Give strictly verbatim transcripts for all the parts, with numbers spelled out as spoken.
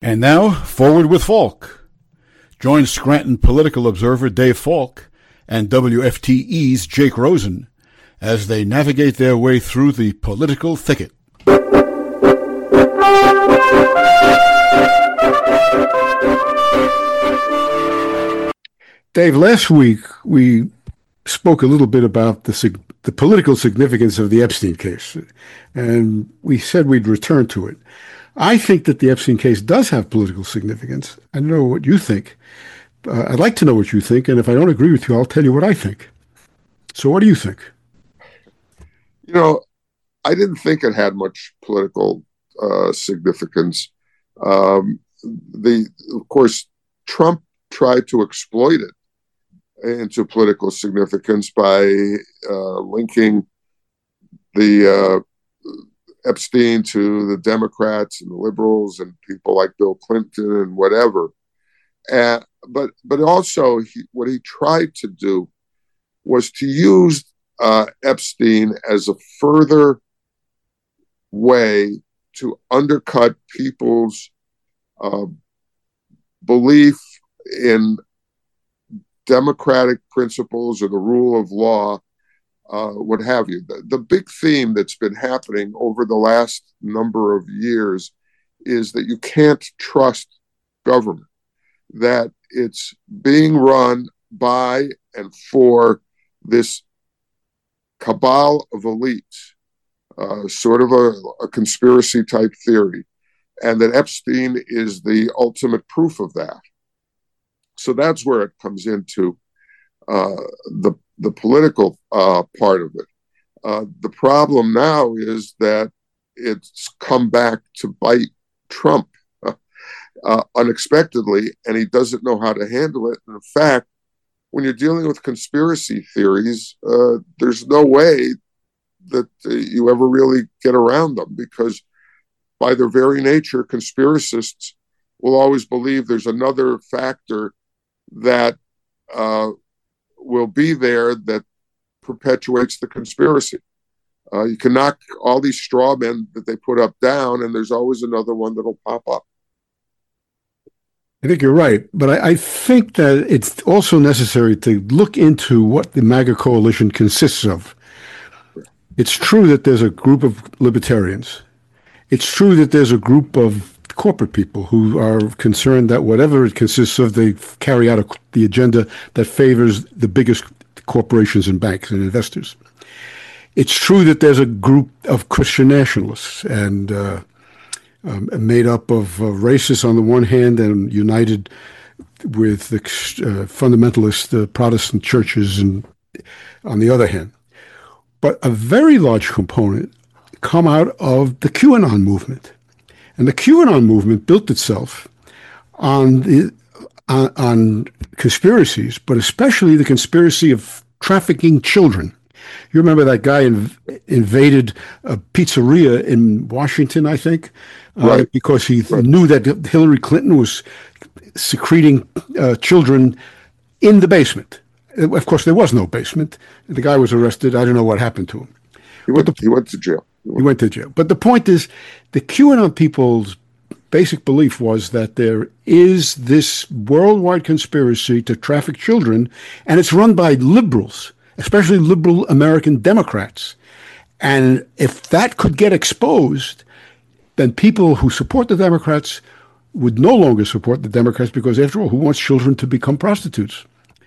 And now, Forward with Falk. Join Scranton political observer Dave Falk and W F T E's Jake Rosen as they navigate their way through the political thicket. Dave, last week we spoke a little bit about the the political significance of the Epstein case, and we said we'd return to it. I think that the Epstein case does have political significance. I don't know what you think. Uh, I'd like to know what you think, and if I don't agree with you, I'll tell you what I think. So what do you think? You know, I didn't think it had much political uh, significance. Um, the, of course, Trump tried to exploit it into political significance by uh, linking the uh, Epstein to the Democrats and the liberals and people like Bill Clinton and whatever. Uh, but but also he, what he tried to do was to use uh, Epstein as a further way to undercut people's uh, belief in democratic principles or the rule of law, uh, what have you. The, the big theme that's been happening over the last number of years is that you can't trust government, that it's being run by and for this cabal of elites, uh, sort of a, a conspiracy type theory, and that Epstein is the ultimate proof of that. So that's where it comes into uh, the the political uh, part of it. Uh, the problem now is that it's come back to bite Trump uh, uh, unexpectedly, and he doesn't know how to handle it. And in fact, when you're dealing with conspiracy theories, uh, there's no way that uh, you ever really get around them, because by their very nature, conspiracists will always believe there's another factor that uh, will be there that perpetuates the conspiracy. Uh, you can knock all these straw men that they put up down, and there's always another one that'll pop up. I think you're right, but I, I think that it's also necessary to look into what the MAGA coalition consists of. It's true that there's a group of libertarians. It's true that there's a group of corporate people who are concerned that whatever it consists of, they carry out a, the agenda that favors the biggest corporations and banks and investors. It's true that there's a group of Christian nationalists and uh, um, made up of uh, racists on the one hand and united with the uh, fundamentalist uh, Protestant churches and on the other hand. But a very large component come out of the QAnon movement. And the QAnon movement built itself on the on, on conspiracies, but especially the conspiracy of trafficking children. You remember that guy inv- invaded a pizzeria in Washington, I think, right. uh, because he right. knew that Hillary Clinton was secreting uh, children in the basement. Of course, there was no basement. The guy was arrested. I don't know what happened to him. He went, the, he went to jail. He went to jail. But the point is, the QAnon people's basic belief was that there is this worldwide conspiracy to traffic children, and it's run by liberals, especially liberal American Democrats. And if that could get exposed, then people who support the Democrats would no longer support the Democrats, because after all, who wants children to become prostitutes?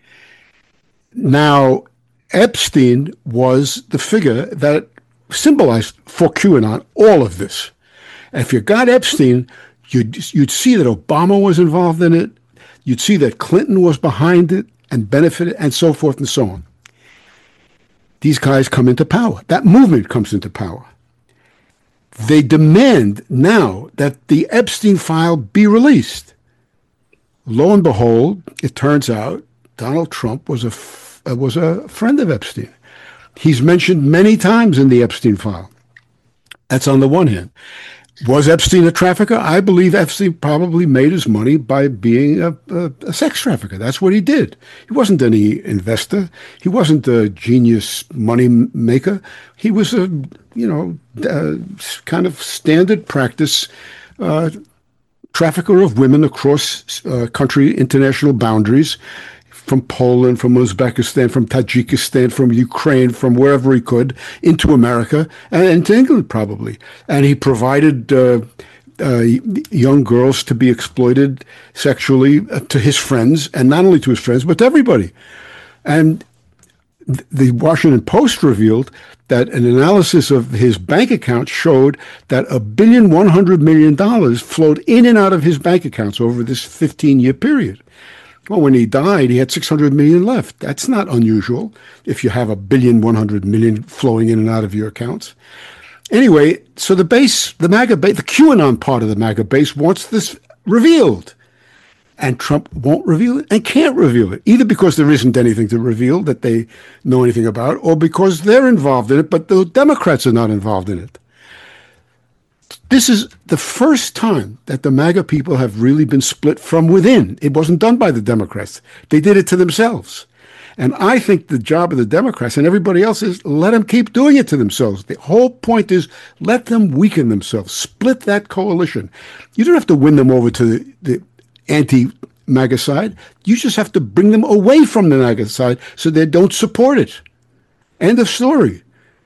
Now, Epstein was the figure that symbolized for QAnon all of this. And if you got Epstein, you'd, you'd see that Obama was involved in it, you'd see that Clinton was behind it and benefited, and so forth and so on. These guys come into power. That movement comes into power. They demand now that the Epstein file be released. Lo and behold, it turns out Donald Trump was a, f- was a friend of Epstein. He's mentioned many times in the Epstein file. That's on the one hand. Was Epstein a trafficker? I believe Epstein probably made his money by being a, a, a sex trafficker. That's what he did. He wasn't any investor. He wasn't a genius money maker. He was a, you know, uh, kind of standard practice uh, trafficker of women across uh, country, international boundaries, from Poland, from Uzbekistan, from Tajikistan, from Ukraine, from wherever he could, into America and into England probably. And he provided uh, uh, young girls to be exploited sexually to his friends, and not only to his friends, but to everybody. And th- the Washington Post revealed that an analysis of his bank account showed that a billion one hundred million dollars flowed in and out of his bank accounts over this fifteen-year period. Well, when he died, he had six hundred million left. That's not unusual if you have a billion one hundred million flowing in and out of your accounts. Anyway, so the base, the MAGA base, the QAnon part of the MAGA base wants this revealed. And Trump won't reveal it and can't reveal it, either because there isn't anything to reveal that they know anything about, or because they're involved in it, but the Democrats are not involved in it. This is the first time that the MAGA people have really been split from within. It wasn't done by the Democrats. They did it to themselves. And I think the job of the Democrats and everybody else is let them keep doing it to themselves. The whole point is let them weaken themselves, split that coalition. You don't have to win them over to the, the anti-MAGA side. You just have to bring them away from the MAGA side so they don't support it. End of story.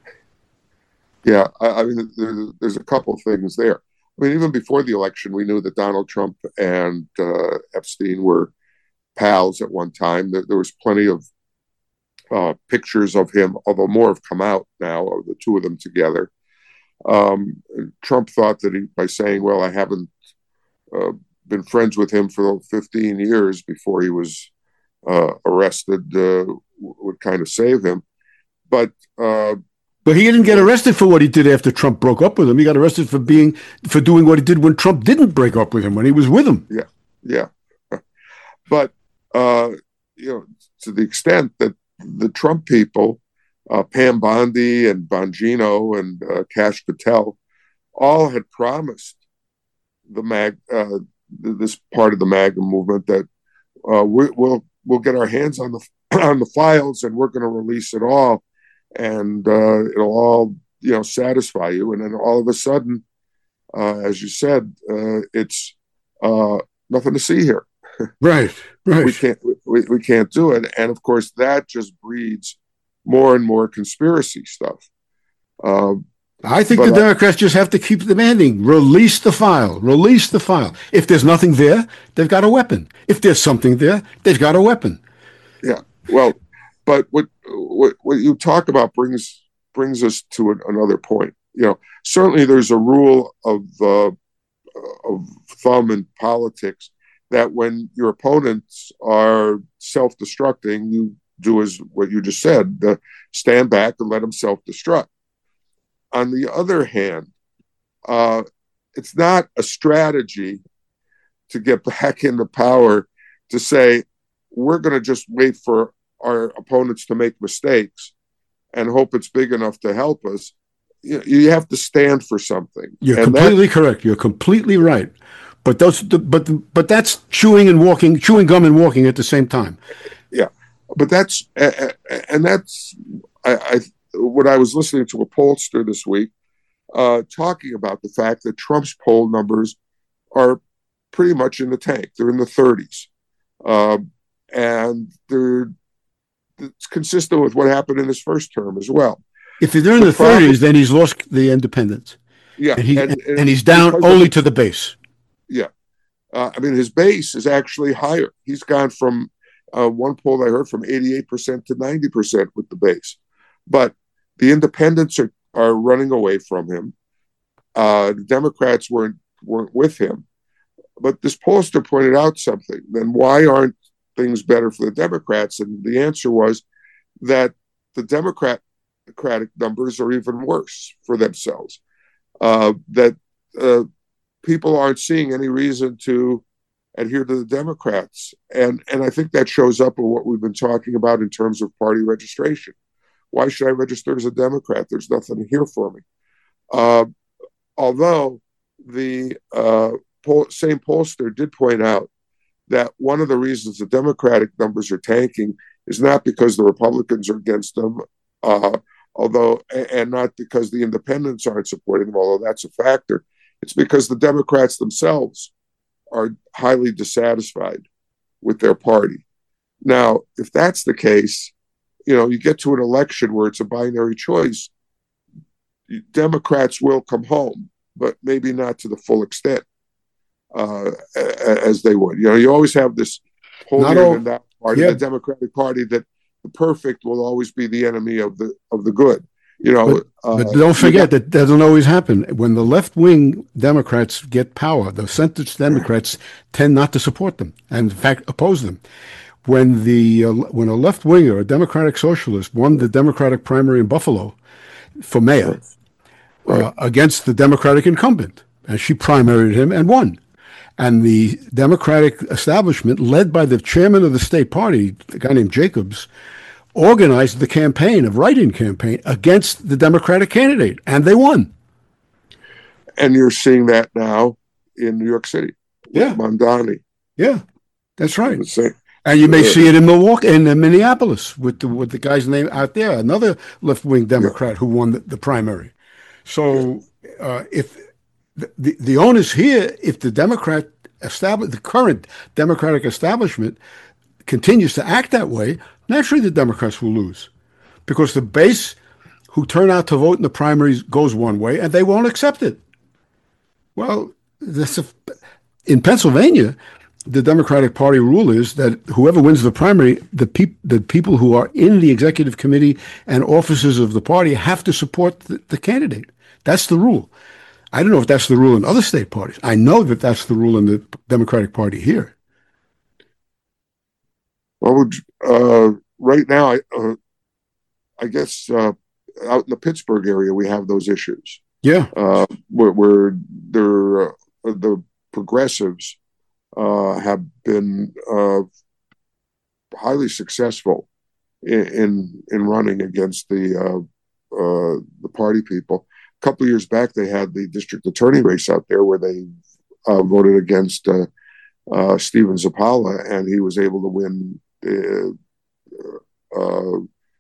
Yeah, I, I mean, there's, there's a couple things there. I mean, even before the election, we knew that Donald Trump and uh, Epstein were pals at one time. There, there was plenty of uh, pictures of him, although more have come out now of the two of them together. Um, Trump thought that he, by saying, well, I haven't uh, been friends with him for fifteen years before he was uh, arrested, uh, would kind of save him. But uh, But he didn't get arrested for what he did after Trump broke up with him. He got arrested for being for doing what he did when Trump didn't break up with him, when he was with him. Yeah, yeah. But uh, you know, to the extent that the Trump people, uh, Pam Bondi and Bongino and uh, Kash Patel, all had promised the mag uh, this part of the MAGA movement that uh, we, we'll we'll get our hands on the on the files and we're going to release it all. And uh, it'll all, you know, satisfy you. And then all of a sudden, uh, as you said, uh, it's uh, nothing to see here. Right, right. We can't, we, we can't do it. And of course, that just breeds more and more conspiracy stuff. Uh, I think the Democrats I, just have to keep demanding, release the file, release the file. If there's nothing there, they've got a weapon. If there's something there, they've got a weapon. Yeah, well, but what, what what you talk about brings brings us to an, another point. You know, certainly there's a rule of uh, of thumb in politics that when your opponents are self-destructing, you do as what you just said: uh, stand back and let them self-destruct. On the other hand, uh, it's not a strategy to get back into power to say we're going to just wait for our opponents to make mistakes and hope it's big enough to help us. You, you have to stand for something. You're and completely that, correct. You're completely right. But those, but but that's chewing and walking, chewing gum and walking at the same time. Yeah, but that's and that's I, I when I was listening to a pollster this week uh, talking about the fact that Trump's poll numbers are pretty much in the tank. They're in the thirties, um, and they're it's consistent with what happened in his first term as well. If they're in the, the thirties, then he's lost the independence. Yeah, and, he, and, and, and he's down only of, to the base. Yeah, uh, I mean his base is actually higher. He's gone from uh, one poll I heard from eighty-eight percent to ninety percent with the base, but the independents are, are running away from him. Uh, the Democrats weren't weren't with him, but this pollster pointed out something. Then why aren't things better for the Democrats? And the answer was that the Democratic numbers are even worse for themselves. Uh, that uh, people aren't seeing any reason to adhere to the Democrats. And, and I think that shows up in what we've been talking about in terms of party registration. Why should I register as a Democrat? There's nothing here for me. Uh, although the uh, poll, same pollster did point out that one of the reasons the Democratic numbers are tanking is not because the Republicans are against them, uh, although, and not because the independents aren't supporting them, although that's a factor. It's because the Democrats themselves are highly dissatisfied with their party. Now, if that's the case, you know, you get to an election where it's a binary choice, Democrats will come home, but maybe not to the full extent uh, as they would. You know, you always have this holier than thou party, yeah. the Democratic Party, that the perfect will always be the enemy of the of the good. You know, but, uh, but don't forget that doesn't always happen. When the left-wing Democrats get power, the centrist Democrats tend not to support them, and in fact oppose them. When the uh, when a left-winger, a Democratic socialist, won the Democratic primary in Buffalo for mayor right. uh, against the Democratic incumbent, and she primaried him and won. And the Democratic establishment, led by the chairman of the state party, a guy named Jacobs, organized the campaign, a write-in campaign, against the Democratic candidate, and they won. And you're seeing that now in New York City. Yeah. Mamdani. Yeah, that's right. And you may yeah. see it in Milwaukee, in Minneapolis, with the with the guy's name out there, another left-wing Democrat yeah. who won the, the primary. So uh, if the, the the onus here, if the Democrat establish the current Democratic establishment continues to act that way, naturally the Democrats will lose, because the base who turn out to vote in the primaries goes one way, and they won't accept it. Well, this, in Pennsylvania, the Democratic Party rule is that whoever wins the primary, the, peop, the people who are in the executive committee and officers of the party have to support the, the candidate. That's the rule. I don't know if that's the rule in other state parties. I know that that's the rule in the Democratic Party here. Well, uh, right now, I, uh, I guess uh, out in the Pittsburgh area, we have those issues. Yeah, uh, where, where they're, uh, the progressives uh, have been uh, highly successful in, in in running against the uh, uh, the party people. A couple of years back, they had the district attorney race out there where they uh, voted against uh, uh, Stephen Zappala, and he was able to win. Uh, uh,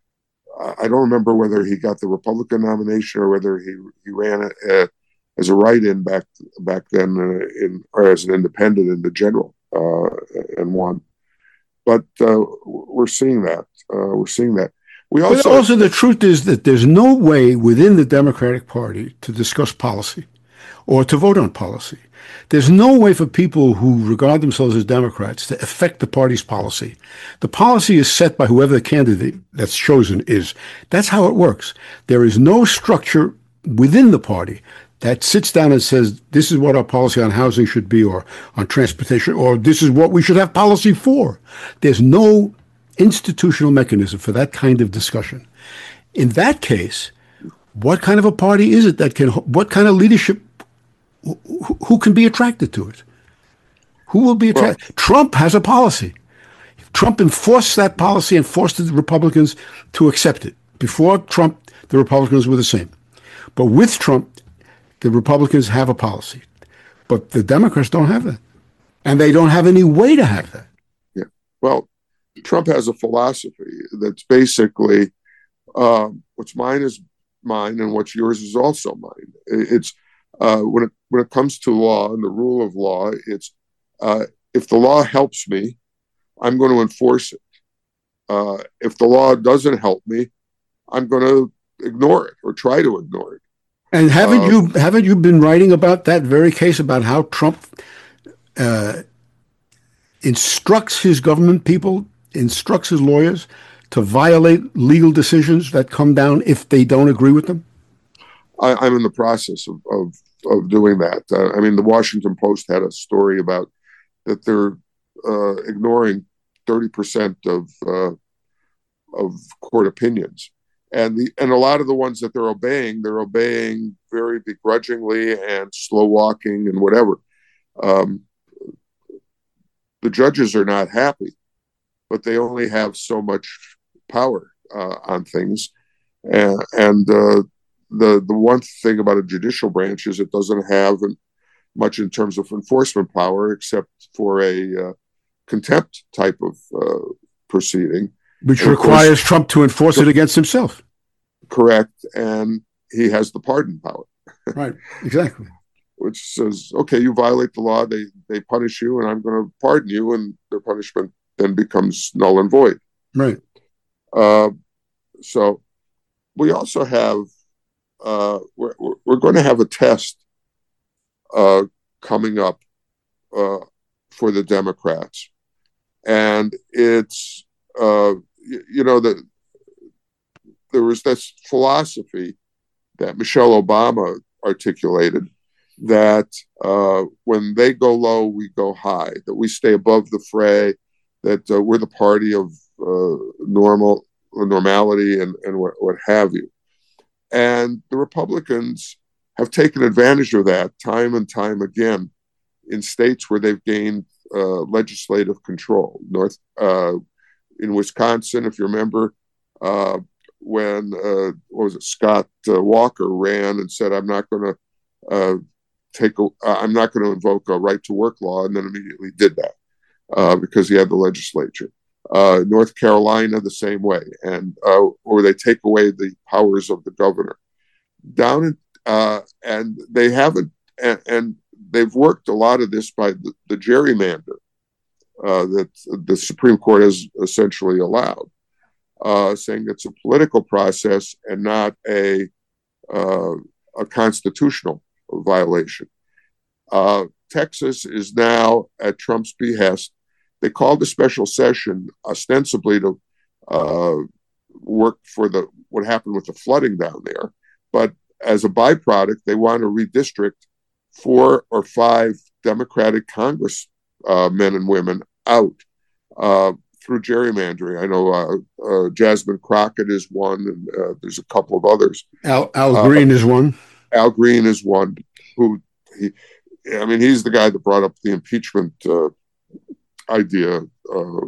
I don't remember whether he got the Republican nomination or whether he he ran uh, as a write-in back back then, uh, in or as an independent in the general uh, and won. But uh, we're seeing that. Uh, we're seeing that. We also, but also the truth is that there's no way within the Democratic Party to discuss policy or to vote on policy. There's no way for people who regard themselves as Democrats to affect the party's policy. The policy is set by whoever the candidate that's chosen is. That's how it works. There is no structure within the party that sits down and says, this is what our policy on housing should be, or on transportation, or this is what we should have policy for. There's no institutional mechanism for that kind of discussion. In that case, what kind of a party is it that can, what kind of leadership, who, who can be attracted to it? Who will be attracted? Well, Trump has a policy. Trump enforced that policy and forced the Republicans to accept it. Before Trump, the Republicans were the same. But with Trump, the Republicans have a policy. But the Democrats don't have that. And they don't have any way to have that. Yeah. Well, Trump has a philosophy that's basically um, what's mine is mine and what's yours is also mine. It's uh, when it when it comes to law and the rule of law, it's uh, if the law helps me, I'm going to enforce it. Uh, if the law doesn't help me, I'm going to ignore it or try to ignore it. And haven't um, you haven't you been writing about that very case about how Trump uh, instructs his government people, instructs his lawyers to violate legal decisions that come down if they don't agree with them? I, I'm in the process of of, of doing that. Uh, I mean, the Washington Post had a story about that they're uh, ignoring thirty percent of uh, of court opinions. And the and a lot of the ones that they're obeying, they're obeying very begrudgingly and slow walking and whatever. Um, the judges are not happy, but they only have so much power uh, on things. And, and uh, the the one thing about a judicial branch is it doesn't have much in terms of enforcement power, except for a uh, contempt type of uh, proceeding. Which and requires course, Trump to enforce it against himself. Correct. And he has the pardon power. Right. Exactly. which says, okay, you violate the law, they they punish you, and I'm going to pardon you, and their punishment then becomes null and void. Right. Uh, so we also have, uh, we're, we're going to have a test uh, coming up uh, for the Democrats. And it's, uh, you, you know, the, there was this philosophy that Michelle Obama articulated that uh, when they go low, we go high, that we stay above the fray, that uh, we're the party of uh, normal normality and, and what, what have you. And the Republicans have taken advantage of that time and time again in states where they've gained uh, legislative control. North uh, in Wisconsin, if you remember, uh, when uh, what was it, Scott uh, Walker ran and said, "I'm not going to uh, take, a, uh, I'm not going to invoke a right to work law," and then immediately did that uh, because he had the legislature. Uh, North Carolina, the same way, and uh, or they take away the powers of the governor. Down in, uh, and they haven't, and, and they've worked a lot of this by the, the gerrymander uh, that the Supreme Court has essentially allowed, uh, saying it's a political process and not a uh, a constitutional violation. Uh, Texas is now at Trump's behest. They called a special session ostensibly to uh, work for the what happened with the flooding down there, but as a byproduct, they want to redistrict four or five Democratic Congress uh, men and women out uh, through gerrymandering. I know uh, uh, Jasmine Crockett is one, and uh, there's a couple of others. Al, Al Green uh, is one. Al Green is one. Who he? I mean, he's the guy that brought up the impeachment uh, idea, uh,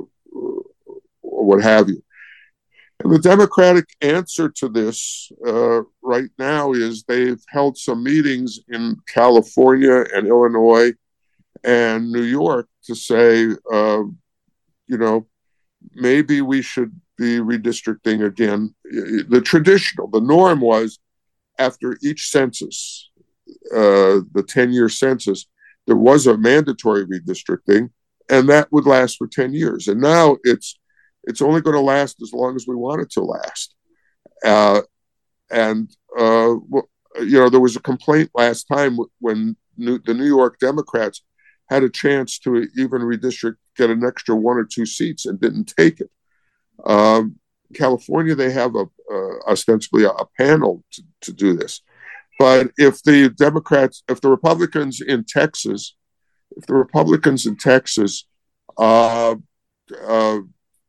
or what have you. And the Democratic answer to this uh, right now is they've held some meetings in California and Illinois and New York to say, uh, you know, maybe we should be redistricting again. The traditional, the norm was after each census, uh, the ten-year census, there was a mandatory redistricting, and that would last for ten years. And now it's it's only going to last as long as we want it to last. Uh, and, uh, you know, there was a complaint last time when New, the New York Democrats had a chance to even redistrict, get an extra one or two seats and didn't take it. Um, California, they have a uh, ostensibly a, a panel to, to do this. But if the Democrats, if the Republicans in Texas, if the Republicans in Texas uh, uh,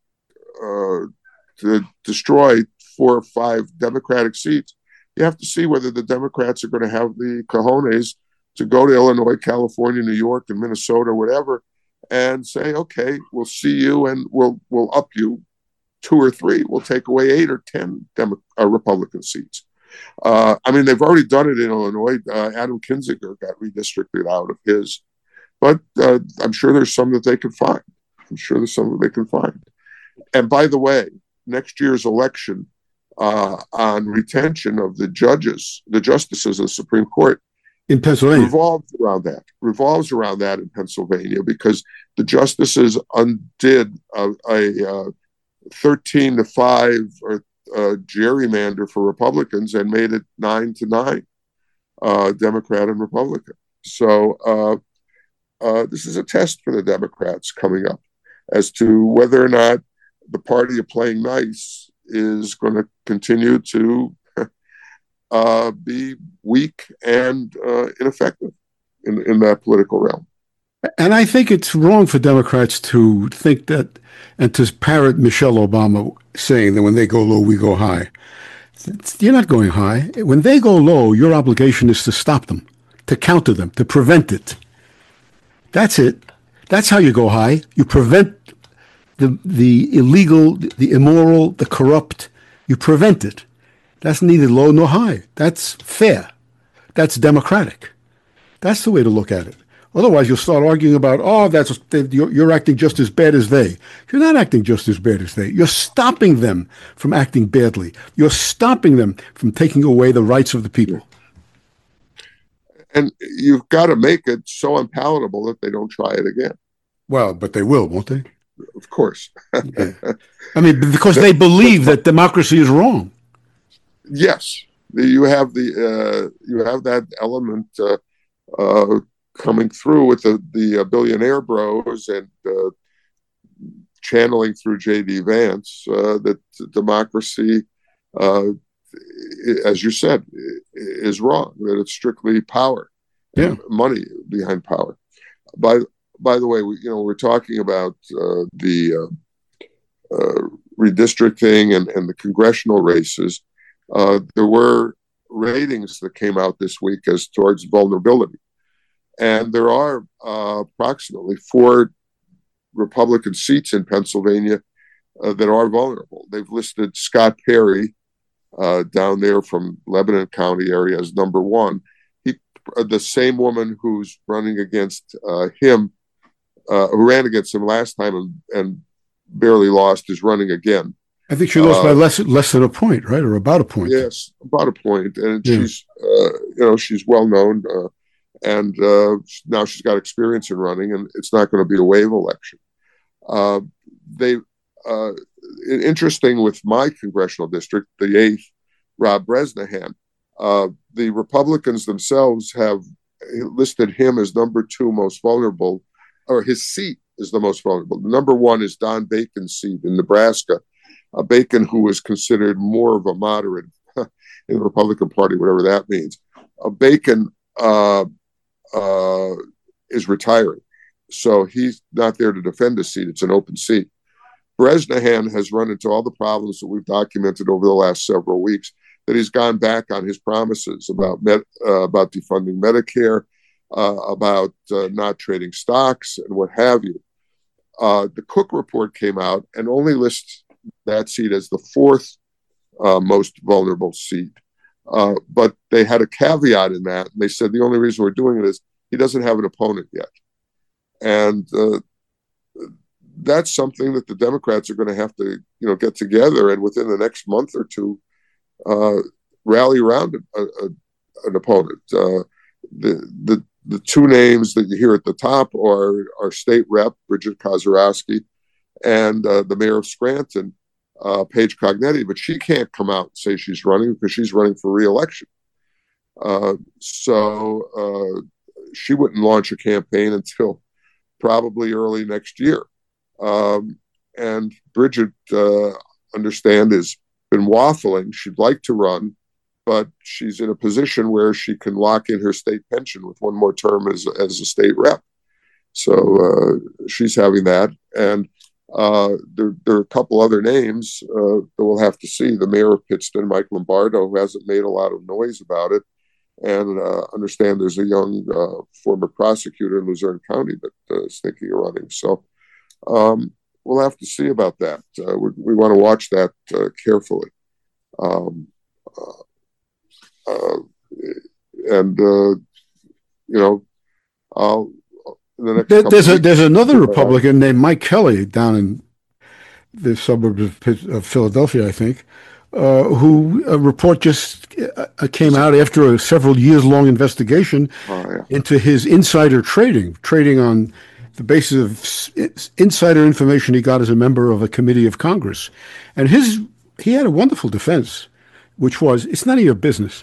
uh, to destroy four or five Democratic seats, you have to see whether the Democrats are going to have the cojones to go to Illinois, California, New York, and Minnesota, whatever, and say, okay, we'll see you and we'll we'll up you two or three. We'll take away eight or ten Demo- uh, Republican seats. Uh, I mean, they've already done it in Illinois. Uh, Adam Kinzinger got redistricted out of his. But uh, I'm sure there's some that they can find. I'm sure there's some that they can find. And by the way, next year's election uh, on retention of the judges, the justices of the Supreme Court, in Pennsylvania, revolves around that. Revolves around that in Pennsylvania because the justices undid a, a, a thirteen to five or uh, gerrymander for Republicans and made it nine to nine, uh, Democrat and Republican. So uh, uh, this is a test for the Democrats coming up as to whether or not the party of playing nice is going to continue to uh, be weak and uh, ineffective in, in that political realm. And I think it's wrong for Democrats to think that, and to parrot Michelle Obama saying that when they go low, we go high. You're not going high. When they go low, your obligation is to stop them, to counter them, to prevent it. That's it. That's how you go high. You prevent the the illegal, the immoral, the corrupt. You prevent it. That's neither low nor high. That's fair. That's democratic. That's the way to look at it. Otherwise, you'll start arguing about, oh, that's you're, you're acting just as bad as they. You're not acting just as bad as they. You're stopping them from acting badly. You're stopping them from taking away the rights of the people. And you've got to make it so unpalatable that they don't try it again. Well, but they will, won't they? Of course. Yeah. I mean, because they believe that democracy is wrong. Yes, you have the uh, you have that element uh, uh, coming through with the the uh, billionaire bros and uh, channeling through J D Vance uh, that democracy, uh, as you said, is wrong. That it's strictly power, yeah, and money behind power. By by the way, we, you know, we're talking about uh, the uh, uh, redistricting and, and the congressional races. Uh, there were ratings that came out this week as towards vulnerability. And there are uh, approximately four Republican seats in Pennsylvania uh, that are vulnerable. They've listed Scott Perry uh, down there from Lebanon County area as number one. He, uh, the same woman who's running against uh, him, uh, who ran against him last time and, and barely lost, is running again. I think she lost uh, by less less than a point, right, or about a point. Yes, about a point, and yeah. she's uh, you know she's well known, uh, and uh, now she's got experience in running, and it's not going to be a wave election. Uh, they uh, interesting with my congressional district, the eighth, Rob Bresnahan. Uh, the Republicans themselves have listed him as number two most vulnerable, or his seat is the most vulnerable. Number one is Don Bacon's seat in Nebraska. Uh, Bacon, who was considered more of a moderate in the Republican Party, whatever that means. Uh, Bacon uh, uh, is retiring, so he's not there to defend the seat. It's an open seat. Bresnahan has run into all the problems that we've documented over the last several weeks, that he's gone back on his promises about med, uh, about defunding Medicare, uh, about uh, not trading stocks, and what have you. Uh, the Cook report came out and only lists that seat as the fourth uh, most vulnerable seat. Uh, but they had a caveat in that. And they said the only reason we're doing it is he doesn't have an opponent yet. And uh, that's something that the Democrats are going to have to, you know, get together and within the next month or two uh, rally around a, a, an opponent. Uh, the, the the two names that you hear at the top are our state rep, Bridget Kozarowski, and uh, the mayor of Scranton, uh, Paige Cognetti, but she can't come out and say she's running because she's running for re-election. Uh, so uh, she wouldn't launch a campaign until probably early next year. Um, and Bridget, uh, understand, has been waffling. She'd like to run, but she's in a position where she can lock in her state pension with one more term as, as a state rep. So uh, she's having that. And Uh, there, there are a couple other names uh, that we'll have to see. The mayor of Pittston, Mike Lombardo, who hasn't made a lot of noise about it, and uh, understand there's a young uh, former prosecutor in Luzerne County that uh, is thinking of running. So um, we'll have to see about that. Uh, we, we want to watch that uh, carefully. Um, uh, uh, and uh, you know, I'll. The there, there's a there's another Republican named Mike Kelly down in the suburbs of, of Philadelphia, I think, uh, who a report just uh, came out after a several years long investigation oh, yeah. into his insider trading, trading on the basis of insider information he got as a member of a committee of Congress, and his he had a wonderful defense, which was, it's none of your business.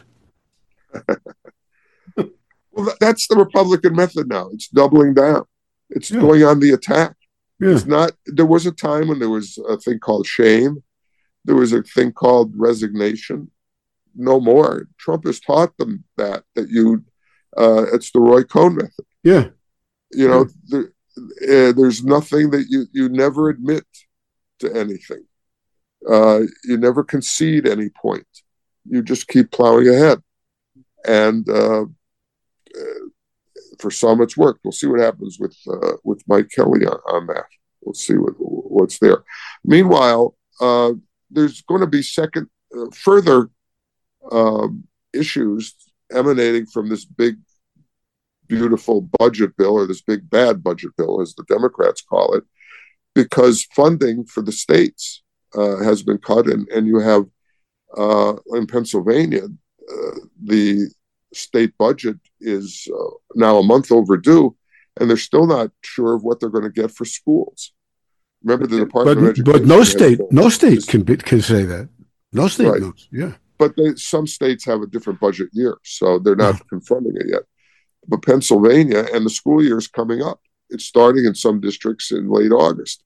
Well, that's the Republican method now. It's doubling down. It's yeah. going on the attack. Yeah. It's not. There was a time when there was a thing called shame. There was a thing called resignation. No more. Trump has taught them that, that you, uh, it's the Roy Cohn method. Yeah. You know, yeah. There, uh, there's nothing that you, you never admit to anything. Uh, you never concede any point. You just keep plowing ahead. And, uh, Uh, for some, it's worked. We'll see what happens with uh, with Mike Kelly on, on that. We'll see what what's there. Meanwhile, uh, there's going to be second uh, further um, issues emanating from this big, beautiful budget bill, or this big bad budget bill, as the Democrats call it, because funding for the states uh, has been cut, and and you have uh, in Pennsylvania uh, the state budget is uh, now a month overdue, and they're still not sure of what they're going to get for schools. Remember, the Department but, of Education. But no state, no state can be, can say that. No state right. knows. Yeah. But they, some states have a different budget year, so they're not oh. confronting it yet. But Pennsylvania, and the school year is coming up. It's starting in some districts in late August.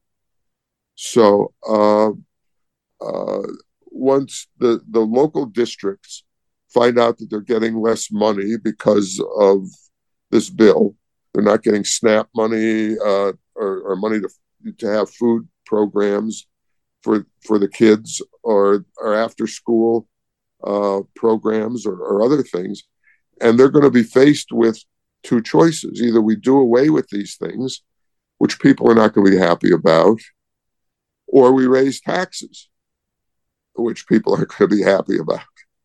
So uh, uh, once the, the local districts find out that they're getting less money because of this bill, they're not getting SNAP money uh, or, or money to to have food programs for for the kids, or or after school uh, programs or, or other things, and they're going to be faced with two choices: either we do away with these things, which people are not going to be happy about, or we raise taxes, which people are going to be happy about.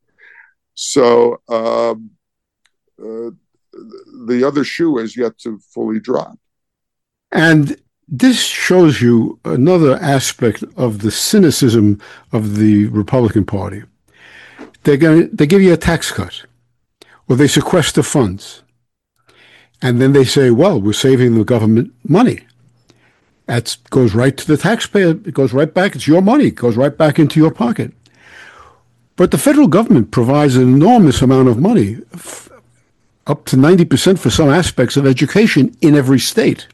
So um, uh, the other shoe is yet to fully drop. And this shows you another aspect of the cynicism of the Republican Party. They're going to, they give you a tax cut, or they sequester funds. And then they say, well, we're saving the government money. That goes right to the taxpayer. It goes right back. It's your money. It goes right back into your pocket. But the federal government provides an enormous amount of money, up to ninety percent for some aspects of education in every state.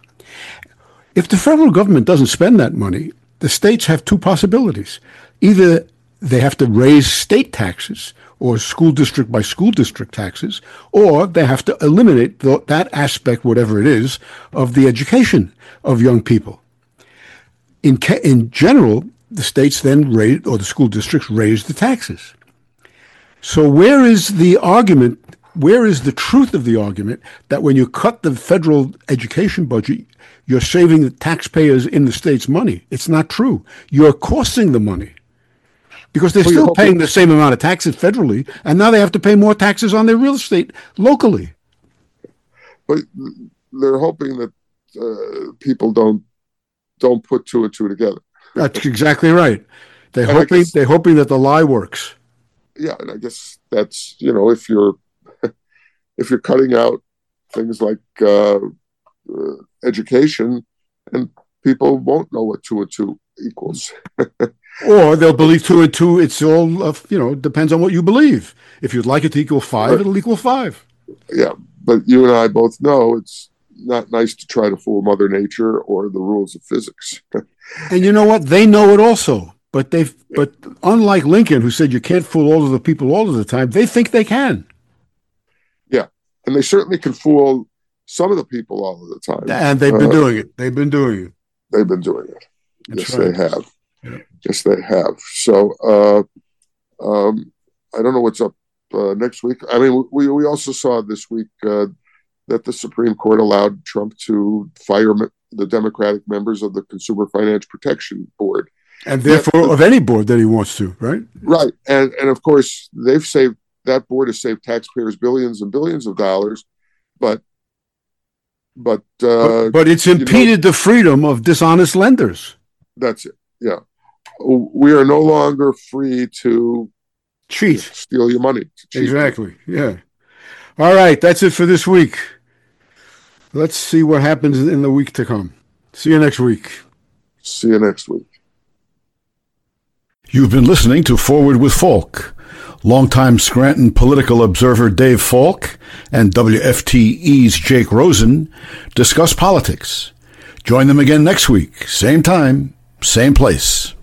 If the federal government doesn't spend that money, the states have two possibilities. Either they have to raise state taxes, or school district by school district taxes, or they have to eliminate the, that aspect, whatever it is, of the education of young people. In, in general, the states then raise, or the school districts raise the taxes. So where is the argument, where is the truth of the argument that when you cut the federal education budget, you're saving the taxpayers in the states money? It's not true. You're costing the money, because they're well, still paying the same amount of taxes federally, and now they have to pay more taxes on their real estate locally. But they're hoping that uh, people don't don't put two and two together. That's exactly right. They're and hoping guess, they're hoping that the lie works. Yeah, and I guess that's, you know, if you're if you're cutting out things like uh, uh, education, and people won't know what two and two equals. Or they'll believe two and two, it's all, uh, you know, depends on what you believe. If you'd like it to equal five, right. It'll equal five. Yeah, but you and I both know it's not nice to try to fool Mother Nature or the rules of physics. And you know what? They know it also. But they've, but unlike Lincoln, who said you can't fool all of the people all of the time, they think they can. Yeah, and they certainly can fool some of the people all of the time. And they've been uh, doing it. They've been doing it. They've been doing it. That's yes, right. they have. Yeah. Yes, they have. So uh, um, I don't know what's up uh, next week. I mean, we we also saw this week uh, that the Supreme Court allowed Trump to fire the Democratic members of the Consumer Finance Protection Board. And therefore, yeah, of any board that he wants to, right? Right. And, and of course, they've saved, that board has saved taxpayers billions and billions of dollars, but but uh, but, but it's impeded you know, the freedom of dishonest lenders. That's it. Yeah. We are no longer free to cheat, steal your money. To cheat. Exactly. Yeah. All right. That's it for this week. Let's see what happens in the week to come. See you next week. See you next week. You've been listening to Forward with Falk. Longtime Scranton political observer Dave Falk and W F T E's Jake Rosen discuss politics. Join them again next week, same time, same place.